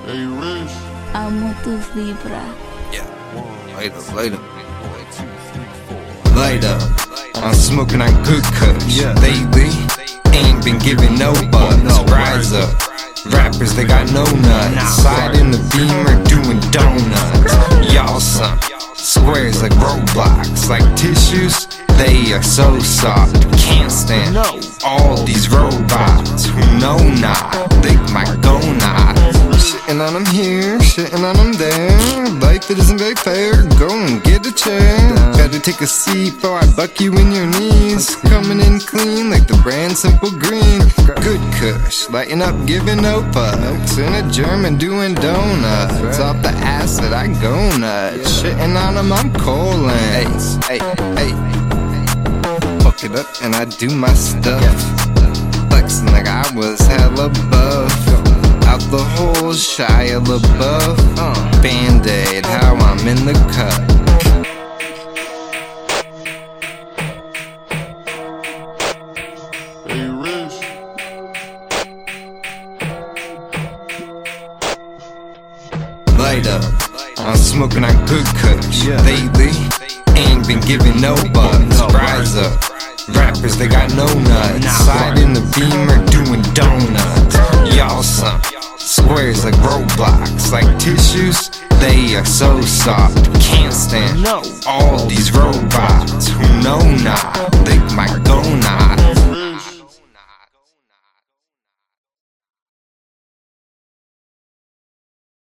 Hey, Rich. Motus Libra. Yeah. Later. I'm smoking on good kush. Lately, ain't been giving no buzz. Rise up. Rappers, they got no nuts. Slide in the Beamer, doing donuts. Y'all some squares like roadblocks. Like tissues, they are so soft. Can't stand all these robots who know not. They might go not. Shitting on them here, shitting on them there. Life it isn't very fair, go and get a chair. Gotta take a seat before I buck you in your knees. Coming in clean like the brand Simple Green. Good kush, lighting up, giving no fucks. In a German doing donuts. Off the acid I go nuts. Shitting on them I'm colon. Hey. Fuck it up and I do my stuff. Flexing like I was hella buff. Out the hole, Shia LaBeouf. Band-Aid, how I'm in the cut. Hey, Rich. Light up, I'm smoking on good kush. Lately, ain't been giving no buzz. Rise up, rappers they got no nuts. Slide in the Beamer, doing donuts. Y'all some squares like roadblocks. Like tissues, they are so soft. Can't stand all these robots who know not. They might go not.